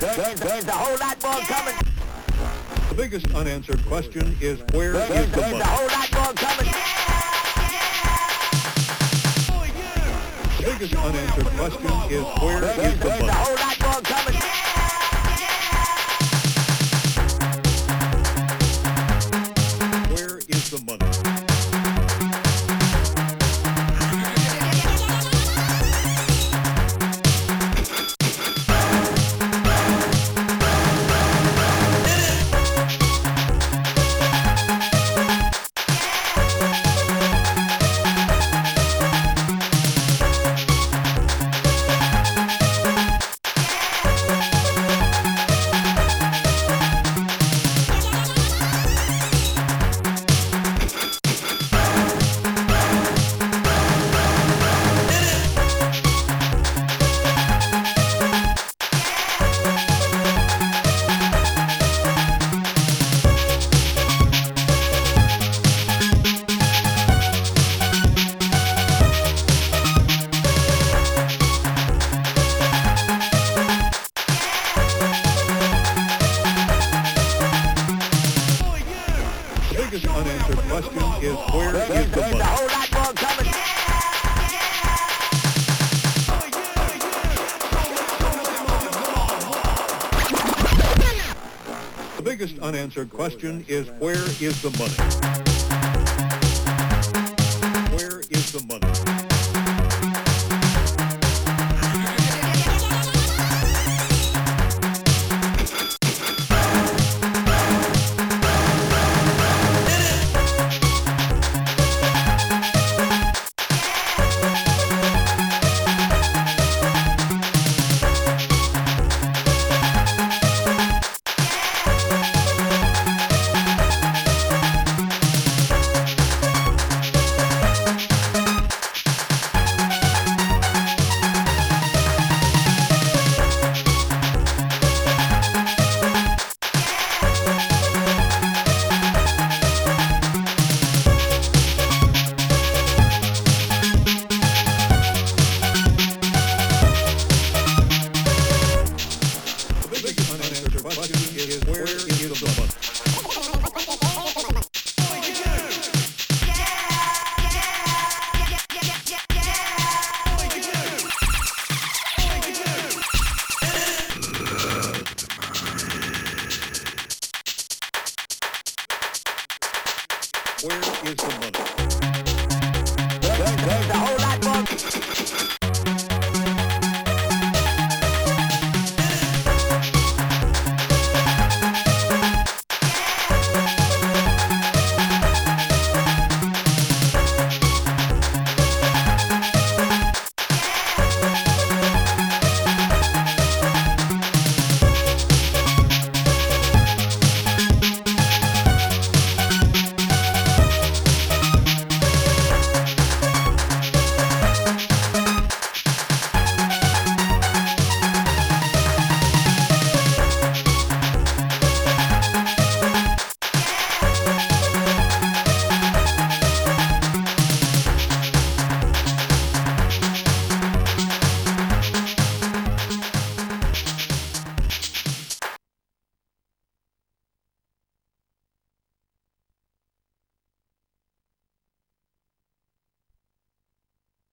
There's a whole lot more coming. The biggest unanswered question is where is the There's money? a whole lot more coming. The biggest unanswered question is where is the There's a money? whole lot more coming. Where is the money? The biggest unanswered question is where is the There's a money? whole lot more coming. The biggest unanswered question is where is the money? Where is the money? The biggest unanswered question is where is the money? Where is the money? There's a whole lot more.